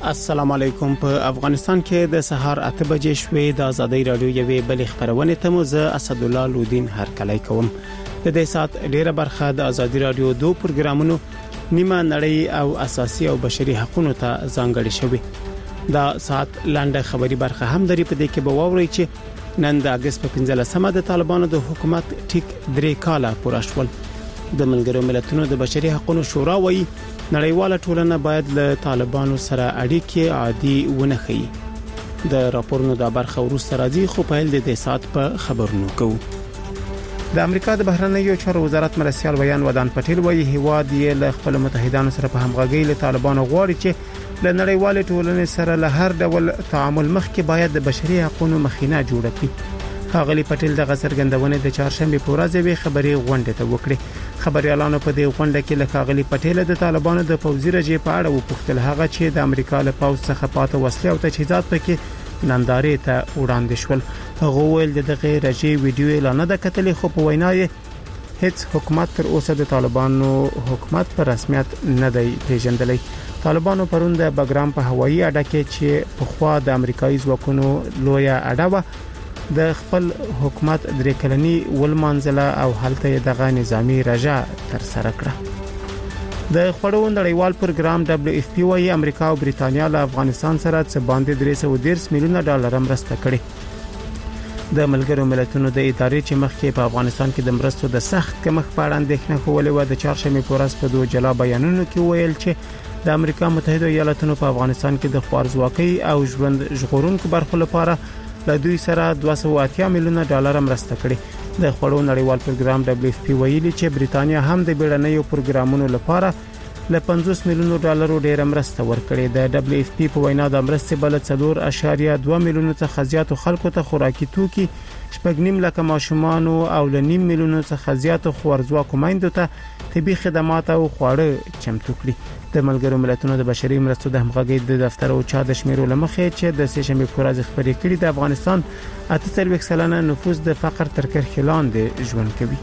السلام علیکم. په افغانستان کې د سهار 8 بجې شوې د ازادي رادیو یوې بل خبرونه ته مزه اسد الله لودین هرکلی کوم. د دې سات ډیره برخه د ازادي رادیو 2 پروګرامونو نیمه نړۍ او اساسي او بشري حقوقو ته ځانګړي شوی. دا سات لاندې خبري برخه هم درې په دې کې به ووري چې نن د اگست په 15مه د طالبانو د حکومت ټیک 3 کاله پوره شول. د ملګرو ملتونو د بشري حقوقو شورا وایي نړیواله ټولنه باید له طالبانو سره اړیکې عادي ونه کړي. د راپورونو د برخه وروسته راځي خو په هل د سات په خبرونو کوو. د امریکا د بهرنیو چارو وزارت مرسیال ویان ودان پټیل وایي هیواد یې له خپل متحدانو سره په همغږي له طالبانو غواړي چې له نړیواله ټولنې سره له هر ډول تعامل مخکې باید د بشري حقوقو مخینه جوړه کړي. ښاغلي پټیل د غسرګندونې د چهارشنبه په ورځ به خبري غونډه ته وکړي. خبريالانو په دې غونډه کې له ښاغلي پټیل د طالبانو د پوځي رژې په اړه وپوښتل هغه چې د امریکا له پوځ څخه پاتې وسلې او تجهیزات پکې نندارې ته وړاندې شول. هغه ویل د دغه رژې ویډیو اعلان د کتلې خو په وینا یې هیڅ حکومت تر اوسه د طالبانو حکومت په رسمیت نه دی پیژندلی. طالبانو پرون د بګرام په هوایي اډه کې چې په خوا د امریکایي ځواکونو لویه اډه و د خپل حکومت درې کلنی ولمانځله او هلته دغه نظامی رجا تر سره کړه. د خړو نړیوال پروګرام WFP وايي امریکا او بریتانیا له افغانستان سره څه باندې 310 میلیونه ډالر مرسته کړې. د ملګرو ملتونو د ادارې چې مخکې په افغانستان کې د مرستو د سخت کمښت په اړه اندېښنه کولې و د چهارشنبه په ورځ په دوه جلا بیانونو کې ویل چې د امریکا متحده ایالاتونو په افغانستان کې د خوارزواکۍ او ژوند ژغورونکو برخو لپاره له دوی سره 280 میلیونه ډالر مرسته کړې. د خړو نړیوال پروګرام WFP ویلي چې بریتانیا هم د بیړنیو پروګرامونو لپاره له 50 میلیونه ډالر ډیر مرسته ورکړې. د WFP په وینا د مرستې بل 4.2 میلیونه څخه زیات خلکو ته خوراکي توکي 8.5 لک ماشومان او له 9 میلیونه څخه زیات خوارزواکو میندو ته طبي خدمات او خواړه چمتو کړي. د ملګرو ملتونو د بشري مرستو د همغږۍ د دفتر او چا د شمیرو لمخې چې د سهشنبه په ورځ خبرې کړې د افغانستان 48% نفوس د فقر تر کرښې لاندې ژوند کوي.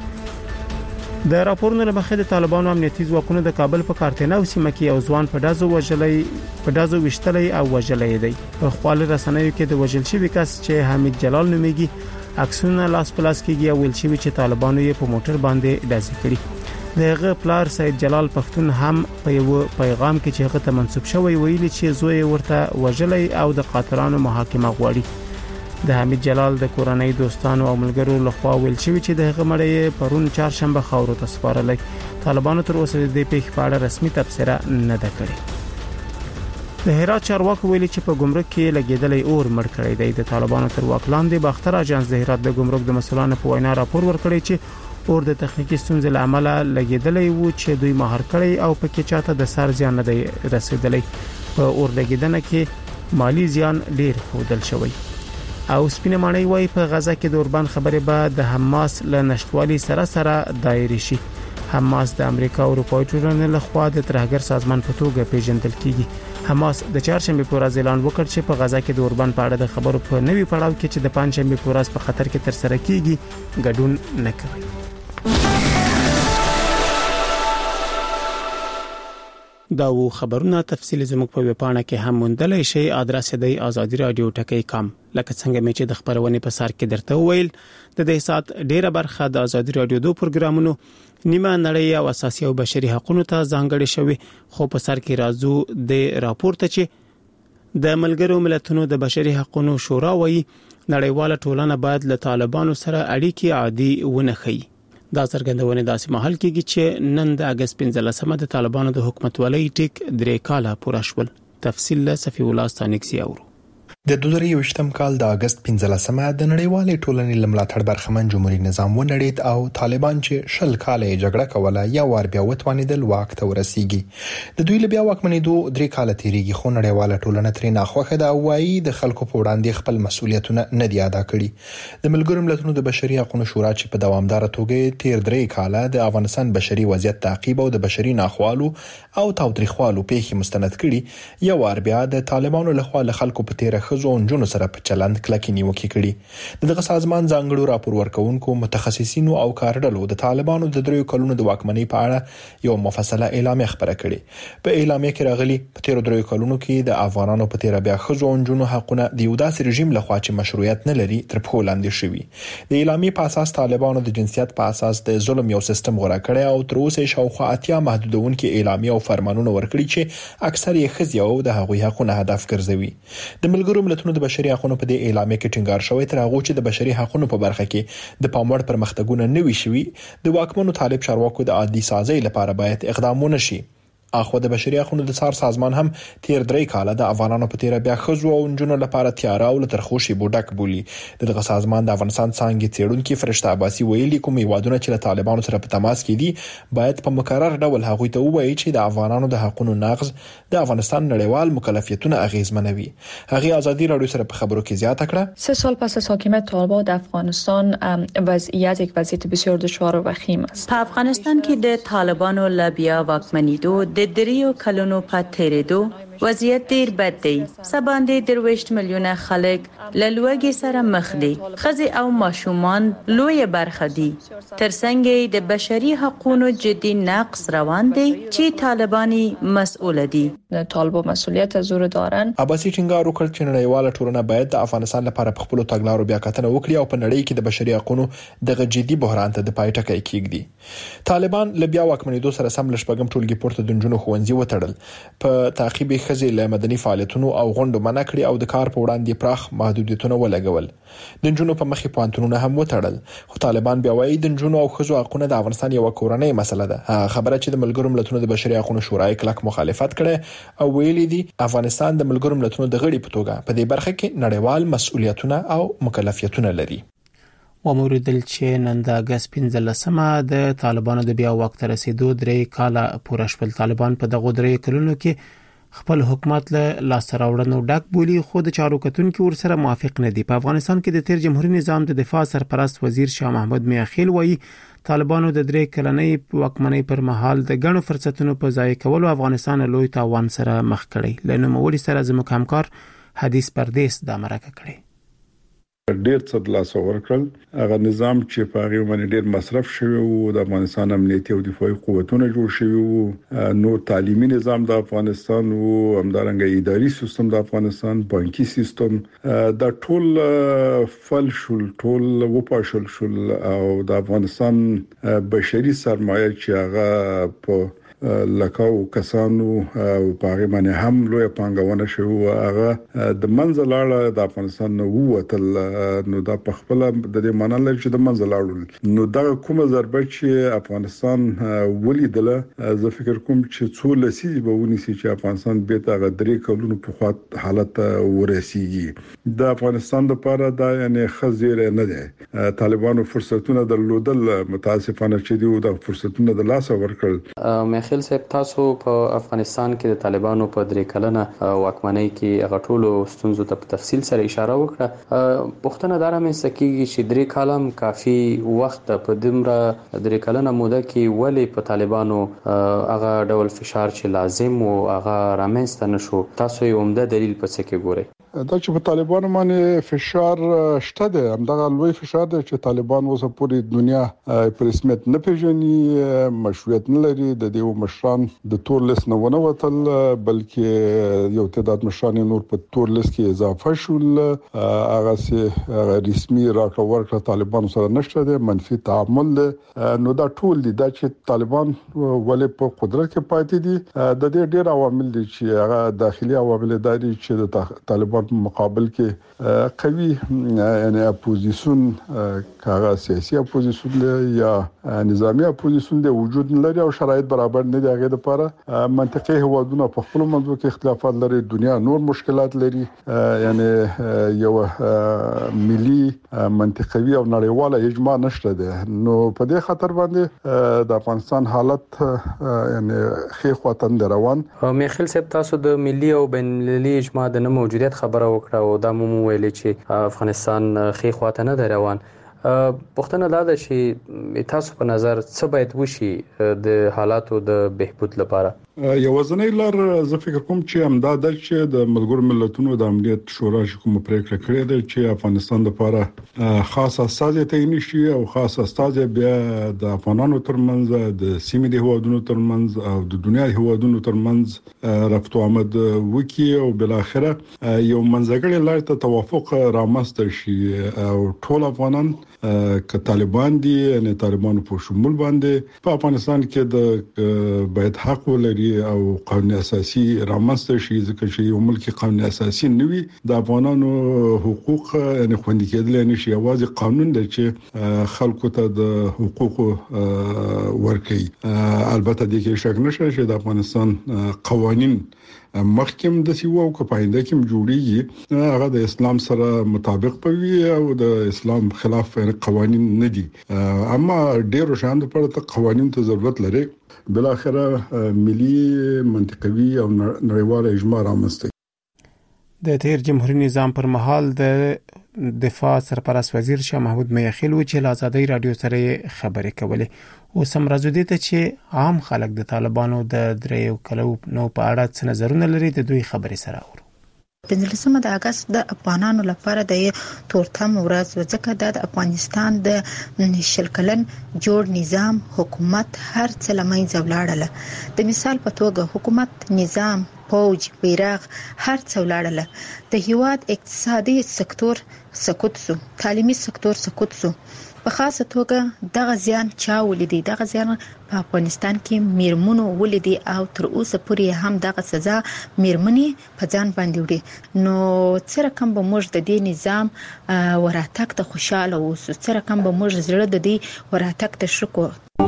د راپورونو لمخې د طالبانو امنیتي ځواکونو د کابل په کارتنو سیمه کې یو ځوان په دازو وشتلې او وژلې دی. په خپل رسنیو کې د وژل شوی کس چې حمید جلال نومیږي عکسونه لاس پلاس کېږي او ویل شوی چې طالبانو یې په موټر باندې ډزې کړې. دغه پلار سید جلال پښتون هم په یو پیغام کې چې هغه ته منسوب شوی ویلي چې زوی ورته وژلې او د قاتلانو محاکمه غواړي. د حمید جلال د کورنۍ دوستانو او ملګرو لخوا ویل شوی چې دغه مړی پرون چهارشنبه خاورو ته سپارلای. طالبانو تر اوسه د دې پیښې په اړه رسمي تبصره نه ده کړې. د هرات چارواکو ویلي چې په ګمرک کې لګیدلې اور مړ کړی دی. د طالبانو تر واک لاندې باختر اجانس د هرات د ګمرک د مسولانو په وینا راپور ورکړی چې اور د تخنیکی ستونزې له امله لګیدلې وو چې دوی مهار کړی او پکې چاته د سر زیان نه دی رسیدلی. په اور لګیدنه کې مالی زیان ډیر ښودل شوی. او سپینه مانی وای په غزا کې د اوربان خبره به د حماس له نشټوالي سره دایره شي. حماس د امریکا او اروپای ټولنې له خوا د ترهګر سازمان په توګه پیژندل کیږي. حماس د چهارشنبه په ورځ اعلان وکړ چې په غزا کې د اوربان په اړه د خبرو په نوي پړاو کې چې د پنځشنبه په ورځ په خطر کې تر سره کیږي ګډون نه کوي. دا و خبرونه تفصیل زموږ په ویبپاڼه کې هم موندلای شئ. ادرس دی azadiradio.com. لکه څنګه چې د خبرونه په سر کې درته ویل د دې سات ډیره برخه د ازادي رادیو 2 پروګرامونو نیمه نړۍ او اساسي او بشري حقوقو ته ځانګړي شوی. خو په سر کې راځو د راپورته چې د ملګرو ملتونو د بشري حقوقو شورا وایي نړیواله ټولنه باید له طالبانو سره اړیکې عادي ونه کړي. دا څرګندونه داسې مهال کېږي چې نن د اگست 15مه د طالبانو د حکومتولۍ ټیک 3 کاله پوره شول. تفصیل له صفی الله ستانکسي اورو. د 2023م کال د اگست 15مه د نړیوالې ټولنې لملاتړ برخمن جمهوریت نظام ونړید او طالبان چې شل کاله جګړه کوله یا ور بیا وتوانیدل واک ته ورسیږي. د دوی له بیا واکمنېدو 3 کاله تیریږي خو نړیواله ټولنه ترې ناخوښه ده او وايي د خلکو په وړاندې خپل مسؤلیتونه نه دی ادا کړي. د ملګرو ملتونو د بشري حقوقو شورا چې په دوامدار توګه تیر 3 کاله د افغانستان بشري وضعیت تعقیب او د بشري ناخوالو او تاوتریخوالو پیښې مستند کړي یو ور بیا د طالبانو لخوا له خلکو په تیره خزو او نجونو سره په چلند کلکې نیوکې کړي. دغه سازمان ځانګړو راپور ورکوونکو متخصصینو او کارډلو د طالبانو د 3 کلونو د واکمنۍ په اړه یو مفصله اعلامیه خبره کړې. په اعلامیه کې راغلي په تیر 3 کلونو کې د افغانانو په تیر بیا خزو او نجونو حقونه د یو داسې رژیم لخوا چې مشروعیت نه لري تر پښو لاندې شوي. د اعلامیې په اساس طالبانو د جنسیت په اساس د ظلم یو سیستم غوړه کړی او تر اوسه شاوخوا 80 محدودونکو اعلامیه او فرمانونه ورکړي چې اکثر یې خزي او د هغوی حقونه هدف ګرځوي. د ملګرو ملتونو د بشري حقوقو په دې اعلامیه کې ټینګار شوی تر هغه چې د بشري حقوقو په برخه کې د پاموړ پرمختګونه نه وي شوي، د واکمنو طالب چارواکو د عادي سازي لپاره باید اقدامونه شي. اخو د بشري حقوقو د څار سازمان هم تیر 3 کاله د افغانانو په تیر بیا خزو او نجونو لپاره تیار او ترخوشي بوډک بولی. دغه سازمان د افغانستان څنګه تیرونکو فرشته عباسي ویلي کوم یوادونه چې له طالبانو سره په تماس کې دي باید په مکرر ډول هغوی ته ووایي چې د افغانانو د حقوقو نقض د افغانستان نړیوال مکلفیتونه اغیزمنوي. هغه ازادي رادیو سره په خبرو کې زیاته کړه. 3 سال پس از حاکمیت طالبان در افغانستان وضعیت یک وضعیت بسیار دشوار و وخیم است. په افغانستان کې د طالبانو لبیا واکمنیدو د 3 کلونو په تیریدو وضعیت ډیر بد دی. سباندې 23 میلیونه خلک له لوږې سره مخ دي. ښځې او ماشومان لوی برخه دي. ترڅنګ د بشري حقوقو جدي نقض روان دي چې طالبانی مسئول دي. طالبان مسئولیت از زور دارن. عباسي ټینګار وکړ چې نړیواله ټولنه باید د افغانستان لپاره په خپل تګلارو بیا کتنه وکړي او په نړۍ کې د بشري حقوقو دغه جدي بحران ته د پای ټکی کېږدي. طالبان له بیا واکمنیدو سره سم لشپږم ټولګي پورته د جنونو خوندزي وتړل. په تعقیب خزي له مدني فعالیتونو او غونډو منع کړي او د کار په وړاندې پراخ محدودیتونه ولګول. د جنونو په مخې پوهنتونونه هم وتړل. خو طالبان بیا وايي د جنونو او خزو حقوقونه د افغانستان یو کورنۍ مسله ده. خبره چې د ملګرو ملتونو د بشري حقوقو شورای کلک مخالفت کړي او ویلي دي افغانستان د ملګرو ملتونو د غړي په توګه په دې برخه کې نړیوال مسؤلیتونه او مکلفیتونه لري. وموردل چې نن د اگست 15مه د طالبانو د بیا واک ته رسیدو 3 کاله پوره شول. طالبان په دغه 3 کلونو کې خپل حکومت له لاس راوړنو ډک بولی، خو د چارو کتونکو ورسره موافق نه دي. په افغانستان کې د تیر جمهوریت نظام د دفاع سرپرست وزیر شاه محمود میاخیل وایي طالبانو د 3 کلنۍ واکمنۍ پر مهال د غنو فرصتونو په ځای کولو افغانستان لوی تاوان سره مخ کړی. لنو مولي سره زموږ همکار حدیث پردیس د مرکه کړی. ډیر څه د لاس ورکړل. هغه نظام چې په هغه باندې ډیر مصرف شوی او د افغانستان امنیتي او دفاعي قوتونه جوړ شوی او نو تعلیمي نظام د افغانستان او همدارنګه اداري سیستم د افغانستان، بانکي سیستم د ټول فل شول، ټول وپاشل شول او د افغانستان بشري سرمایه چې هغه په لکاو کسانو او په غیمانه هم لوی پانګونه شو هغه د منځ لاړه د افغانستان نو وتل. نو دا په خپل د دې معنی لري چې د منځ لاړل. نو دا کومه ضربه چې افغانستان ولیدله، زه فکر کوم چې څو لسیزې به ونیسي چې افغانستان به تر 3 کلونو په خاط حالت ورسیږي. د افغانستان لپاره دا یعنی خزیره نه ده. طالبانو فرصتونه درلودل، متاسفانه چې دوی د فرصتونو د لاس ورکړل. خیل صاحب، تاسو په افغانستان کې د طالبانو په 3 کلنه واکمنۍ کې هغه ټولو ستونزو ته په تفصیل سره اشاره وکړه. پښتنه دار هم سکیږي چې 3 کالم کافي وخت په دمره 3 کلنه موده کې ولی په طالبانو هغه ډول فشار چې لازم او هغه رامنځته نشو. تاسو یې عمده دلیل په څه کې ګورئ؟ دا چې په طالبانو باندې فشار شته ده، همدغه لوی فشار ده چې طالبان اوس پورې دنیا په رسمیت نه پیژني، مشروعیت نه لري. د دې مشران د تور لیست نه ونه وتل، بلکې یو تعداد مشران نور په تور لیست کې اضافه شول. هغه سي رسمي راکړه ورکړه طالبان سره نشته ده، منفي تعامل ده. نو دا ټول دي دا چې طالبان ولې په قدرت کې پاتې دي. د دې ډېر عوامل دي چې هغه داخلي عوامل دي چې د طالبان مقابل کې قوي یعنی اپوزیشن، کاغه سیاسي اپوزیشن یا نظامی اپوزیشن د وجود لري او شرایط برابر نه دي. هغه لپاره منطقي هوادونه په خپل منځو کې اختلافات لري، دنیا نور مشکلات لري. یعنی یو ملي منطقوي او نړیواله اجماع نشته ده. نو په دې خاطر باندې د افغانستان حالت یعنی خې خواتن روان. میخیل صاحب، تاسو د ملي او بین المللي اجماع د نه موجودیت خبره وکړه او دا مو ویلي چې افغانستان خې خواته نه روان. پوښتنه دا ده چې تاسو په نظر څه باید وشي د حالاتو د بهبود لپاره؟ یوازینی لار زه فکر کوم چې همدا د چې د ملګرو ملتونو د امنیت شورا کوم پریکړه کړې ده چې افغانستان لپاره خاص استازي تعین شي او خاص استازي بیا د افغانانو ترمنځ د سیمې د هوادونو ترمنځ او د دنیا د هوادونو ترمنځ رفت آمد وکي او بل اخره یو منځګړی لار ته توافق رامنځته شي او ټول افغانان ک طالبان دي نه طالبانو په شمول باندې په افغانستان کې د باید حق ولري او قانون اساسي رامنځته شي ځکه چې یو ملک قانون اساسي نوي د افغانانو حقوق نه خوندي کېدل نه شي یوازې قانون دی چې خلکو ته د حقوق ورکړي. البته د کې شک نشته چې د افغانستان قوانين مخکم د سیو او کپاینده کوم جوړیږي هغه د اسلام سره مطابق پوي او د اسلام خلاف قوانين نه دي اما ډیرو شاند په قوانين ته ضرورت لري بل اخره ملي منطقوي او نړیوال اجماع رامنځته. د تیر جمهوریت نظام پر مهال د دفاع سرپرست وزیر شاه محمود میاخیل و چې له آزادۍ رادیو سره خبرې کولې او سم راځو دي ته چې عام خلک د طالبانو د دریو کلو نو په اړه څه نظرونه لري د دوی خبرې سره اورو. 15 د اگست د افغانانو لپاره د تورتم ورځ ځکه د افغانستان د شلکلن جوړ نظام حکومت هر څه لمنځه ولاړل. د مثال په توګه حکومت نظام فوج بیرغ هر څه ولاړل. د هیواد اقتصادي سکتور سقوط سو، تعلیمي سکتور سقوط سو. په خاصه توګه دغه زیان چا ولیدي؟ دغه زیان په افغانستان کې میرمنو ولیدي او تر اوسه پورې هم دغه سزا میرمنې په ځان باندې وړي. نو څه رقم به موږ د دې نظام وراتګ ته خوشاله اوسو؟ څه رقم به موږ زړه د دې وراتګ ته شکو؟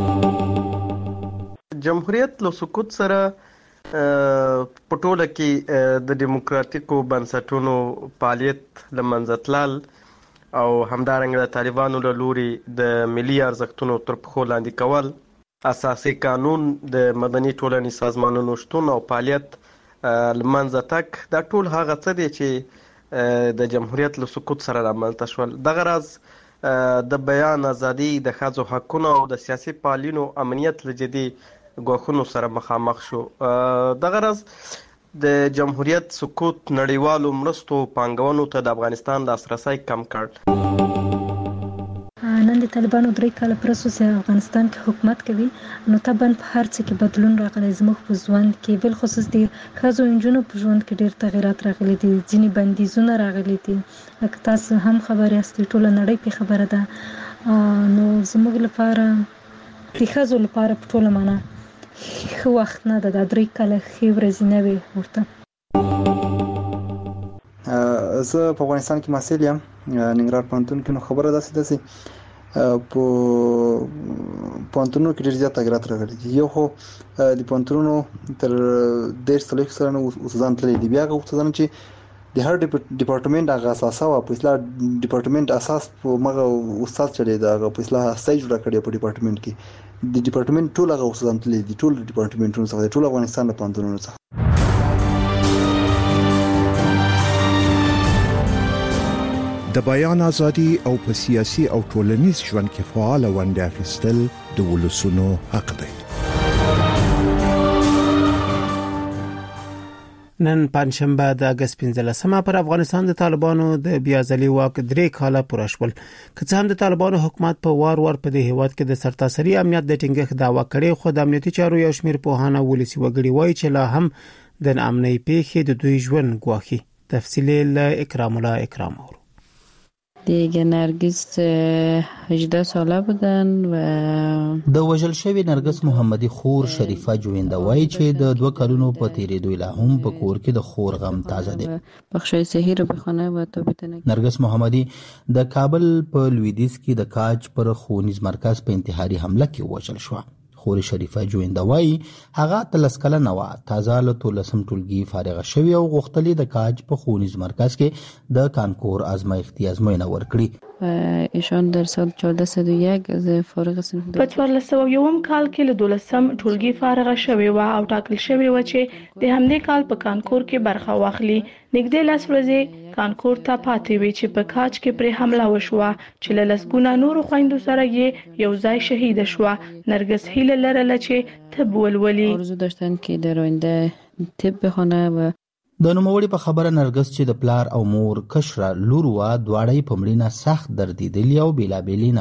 جمهوریت له سقوط سره په ټوله کې د دیموکراتیکو بنسټونو فعالیت لمنځه تلل او همدارنګه د طالبانو له لوري د ملي ارزښتونو تر پښو لاندې کول، اساسي قانون، د مدني ټولنې سازمانونو شتون او فعالیت لمنځه تک دا ټول هغه څه دي چې د جمهوریت له سقوط سره رامنځته شول. دغه راز د بیان ازادي، د ښځو حقونو او د سیاسي فعالینو امنیت له جدي ګواښونو سره مخامخ شو. دغه راز د جمهوریت سقوط نړیوالو مرستو پانګونو ته د افغانستان لاسرسی کم کړ. نن د طالبانو 3 کاله پرسوسه افغانستان کې حکومت کوي، نو طبعا په هر څه کې بدلون راغلی. زموږ په ژوند کې بل خصوص د ښځو انجونو په ژوند کې ډېر تغیرات راغلي دي، ځینې بندیزونه راغلي دي. لکه تاسو هم خبرې یاستئ، ټوله نړۍ په خبره ده. نو زموږ لپاره د ښځو لپاره په ټوله معنا ښه وخت نه ده. دا 3 کاله ښې ورځې نه وي ورته. زه په افغانستان کې محصل یم، ننګرهار پوهنتون کې. نو خبره داسې په پوهنتونونو کې ډېر زیات تغیرات راغلي دي. یو خو د پوهنتونونو تر 1.5 سلنه استادان تللي دي. بیا هغه استادان چې د هر ډپارټمنټ هغه اساسه او په اصطلاح ډپارټمنټ اساس په مغه استاد چلی دا هغه په اصطلاح اساس جوړ کړی په ډپارټمنټ کې. د ډپارټمنټ ټول هغه استادان تللي دي، ټول ډپارټمنټونو څخه، ټول افغانستان د پوهنتونونو څخه. د بیان ازادي او په سیاسي او ټولنیز ژوند کې فعال ونډه اخیستل د ولسونو حق دی. نن پنځشنبه د اگست 15 پر افغانستان د طالبانو د بیازلي واک 3 کاله پوره شول. که څه هم د طالبانو حکومت په وار په دې هیواد کې د سرتاسري امنیت د ټینګښت دعوا کړې، خو د امنیتي چارو یو شمېر پوهانه ولسی وګړي وایي چې لا هم د امنیتي پیښې د دوی ژوند ګواښي. تفصیل له اکرام الله اکرام اور. دیگه نرگس 18 ساله بودن و د وژل شوی نرگس محمدی خور شریفه جوینده وایي چې د 2 کلونو په تیریدو لا هم په کور کې د خور غم تازه دی. بخشای صحی رو بخونه و تابیتنه. نرگس محمدی د کابل په لویدیځ کې د کاج پر ښوونیز مرکز په انتحاري حمله کې وژل شو. خور شریفه جوینده وایي هغه 13 کلنه وه، تازه له 13 ټولګي فارغه شوې او غوښتلې د کاج په ښوونیز مرکز کې د کانکور ازمایښتي ازموینه ورکړي. ایشان در سال 1401 از فارغ صنف په 1401 کال کې له 12 ټولګي فارغه شوې و او ټاکل شوې و چې د همدې کال په کانکور کې برخه واخلي. نږدې 10 ورځې کانکور ته پاتې وي چې په کاج کې پر حمله وشوه چې له لسګونه نورو خويندو سره یې یو ځای شهید شوه. نرگس هیله لرله چې طب ولولي. آرزو داشتن که در آینده طب بخونه و د نوموړي په خبره نرګس چې د پلار او مور کشره لور و دواړه په مړینه سخت دردیدلي او بیلابېلې